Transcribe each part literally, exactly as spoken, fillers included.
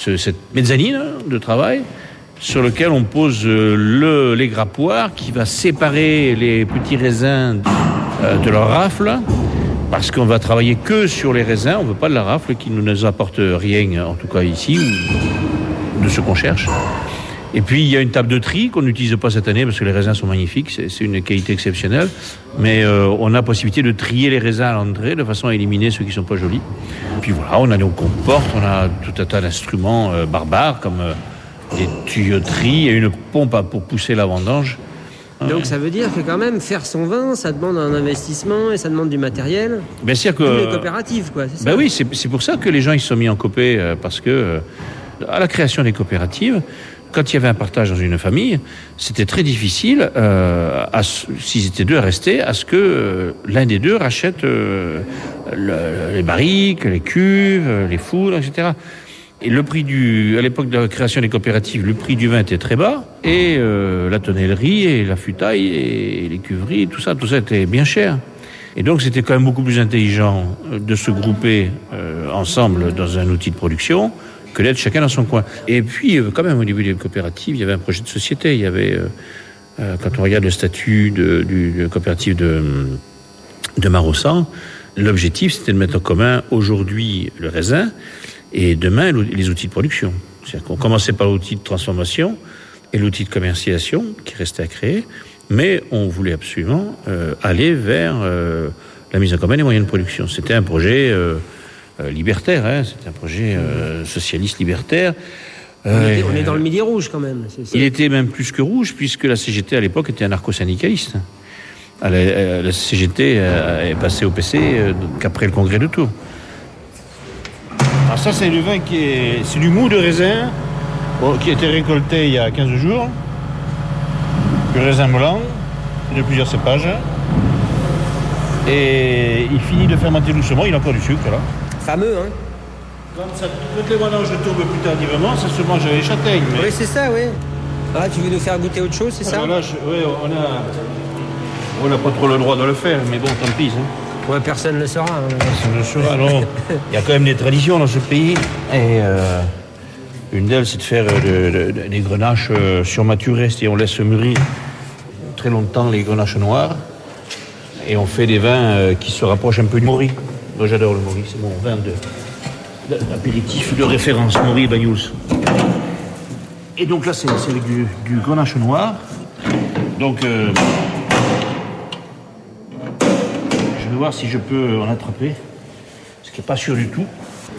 ce, cette mezzanine de travail sur lequel on pose le, les grappoirs qui va séparer les petits raisins euh, de leur rafle, parce qu'on va travailler que sur les raisins, on ne veut pas de la rafle qui ne nous apporte rien, en tout cas ici, ou de ce qu'on cherche. Et puis il y a une table de tri qu'on n'utilise pas cette année parce que les raisins sont magnifiques, c'est, c'est une qualité exceptionnelle, mais euh, on a possibilité de trier les raisins à l'entrée de façon à éliminer ceux qui ne sont pas jolis. Puis voilà, on a nos comportes, on a tout un tas d'instruments euh, barbares comme euh, des tuyauteries et une pompe pour pousser la vendange. Donc ça veut dire que quand même faire son vin, ça demande un investissement et ça demande du matériel. Bien sûr que comme les coopératives, quoi. C'est ça. Ben oui, c'est, c'est pour ça que les gens ils se sont mis en copé euh, parce que euh, à la création des coopératives, quand il y avait un partage dans une famille, c'était très difficile, euh, à, s'ils étaient deux à rester, à ce que euh, l'un des deux rachète euh, le, les barriques, les cuves, les foudres, et cetera. Et le prix du, à l'époque de la création des coopératives, le prix du vin était très bas, et euh, la tonnellerie, et la futaille, et les cuveries, tout ça, tout ça était bien cher. Et donc c'était quand même beaucoup plus intelligent de se grouper euh, ensemble dans un outil de production que d'être chacun dans son coin. Et puis, euh, quand même, au début des coopératives, il y avait un projet de société. Il y avait, euh, euh, quand on regarde le statut de, du, de coopérative de, de Maraussan, l'objectif, c'était de mettre en commun aujourd'hui le raisin, et demain, les outils de production. C'est-à-dire qu'on commençait par l'outil de transformation et l'outil de commercialisation qui restait à créer, mais on voulait absolument euh, aller vers euh, la mise en commun des moyens de production. C'était un projet euh, euh, libertaire, hein, c'était un projet euh, socialiste libertaire. Euh, on, était, on est dans le midi rouge quand même. C'est ça. Il était même plus que rouge, puisque la C G T à l'époque était anarcho-syndicaliste. La, la C G T est passée au P C qu'après le congrès de Tours. Alors ça, c'est du vin qui est... C'est du mou de raisin bon, qui a été récolté il y a quinze jours. Du raisin blanc, de plusieurs cépages. Et il finit de fermenter doucement, il a encore du sucre, là. Fameux, hein. Quand, ça, quand les vendanges tombent plus tardivement, ça se mange à les châtaignes. Mais... Oui, c'est ça, oui. Ah, tu veux nous faire goûter autre chose, c'est ça? Alors là, je... oui, on a... On n'a pas trop le droit de le faire, mais bon, tant pis, hein. Ouais, personne ne le saura. Hein. Personne ne le saura, non. Il y a quand même des traditions dans ce pays. Et euh, une d'elles, c'est de faire de, de, de, des grenaches euh, surmaturées. C'est-à-dire on laisse mûrir très longtemps les grenaches noires. Et on fait des vins euh, qui se rapprochent un peu du Maury. Moi, j'adore le Maury. C'est mon vin de, de, d'apéritif de référence, Maury et Banyuls. Et donc là, c'est, c'est avec du, du grenache noir. Donc... Euh, voir si je peux en attraper, ce qui n'est pas sûr du tout.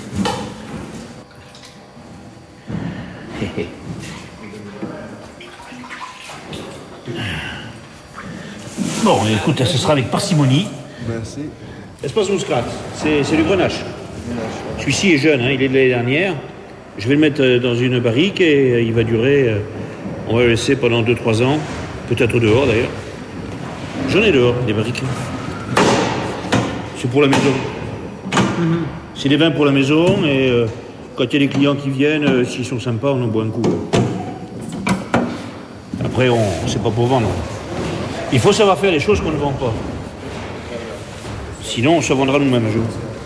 Bon, écoute, ce sera avec parcimonie. Merci. Espace Muscat, c'est, c'est du grenache. Celui-ci est jeune, hein, il est de l'année dernière. Je vais le mettre dans une barrique et il va durer, on va le laisser pendant deux trois ans, peut-être dehors d'ailleurs. J'en ai dehors, des barriques. C'est pour la maison. Mmh. C'est des vins pour la maison et euh, quand il y a des clients qui viennent, euh, s'ils sont sympas, on en boit un coup. Après, on, c'est pas pour vendre. Il faut savoir faire les choses qu'on ne vend pas. Sinon, on se vendra nous-mêmes un jour.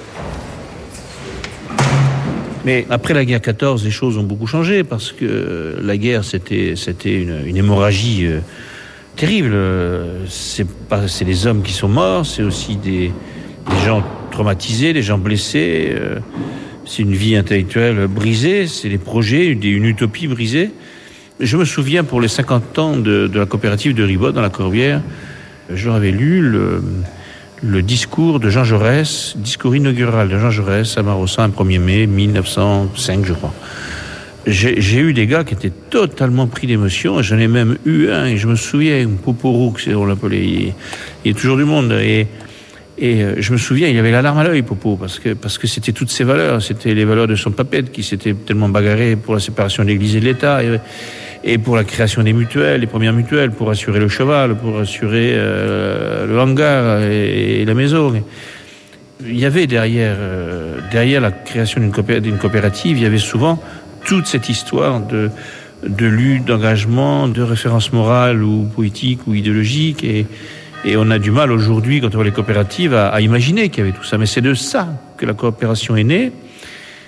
Mais après la guerre quatorze, les choses ont beaucoup changé parce que la guerre, c'était, c'était une, une hémorragie euh, terrible. C'est pas, c'est des hommes qui sont morts, c'est aussi des... des gens traumatisés, des gens blessés, euh, c'est une vie intellectuelle brisée, c'est des projets, une, une utopie brisée. Je me souviens pour les cinquante ans de, de la coopérative de Ribot dans la Corbière, je leur avais lu le, le discours de Jean Jaurès, discours inaugural de Jean Jaurès à Maraussan, le premier mai mille neuf cent cinq, je crois. J'ai, j'ai eu des gars qui étaient totalement pris d'émotion, et j'en ai même eu un, et je me souviens, Poporoux, on l'appelait, il, il est toujours du monde, et Et euh, je me souviens, il avait la larme à l'œil, Popo, parce que, parce que c'était toutes ses valeurs. C'était les valeurs de son papette qui s'était tellement bagarré pour la séparation de l'Église et de l'État, et, et pour la création des mutuelles, les premières mutuelles, pour assurer le cheval, pour assurer euh, le hangar et, et la maison. Il y avait derrière, euh, derrière la création d'une, coopé- d'une coopérative, il y avait souvent toute cette histoire de, de lutte, d'engagement, de référence morale ou politique ou idéologique, et Et on a du mal aujourd'hui, quand on voit les coopératives, à, à imaginer qu'il y avait tout ça. Mais c'est de ça que la coopération est née.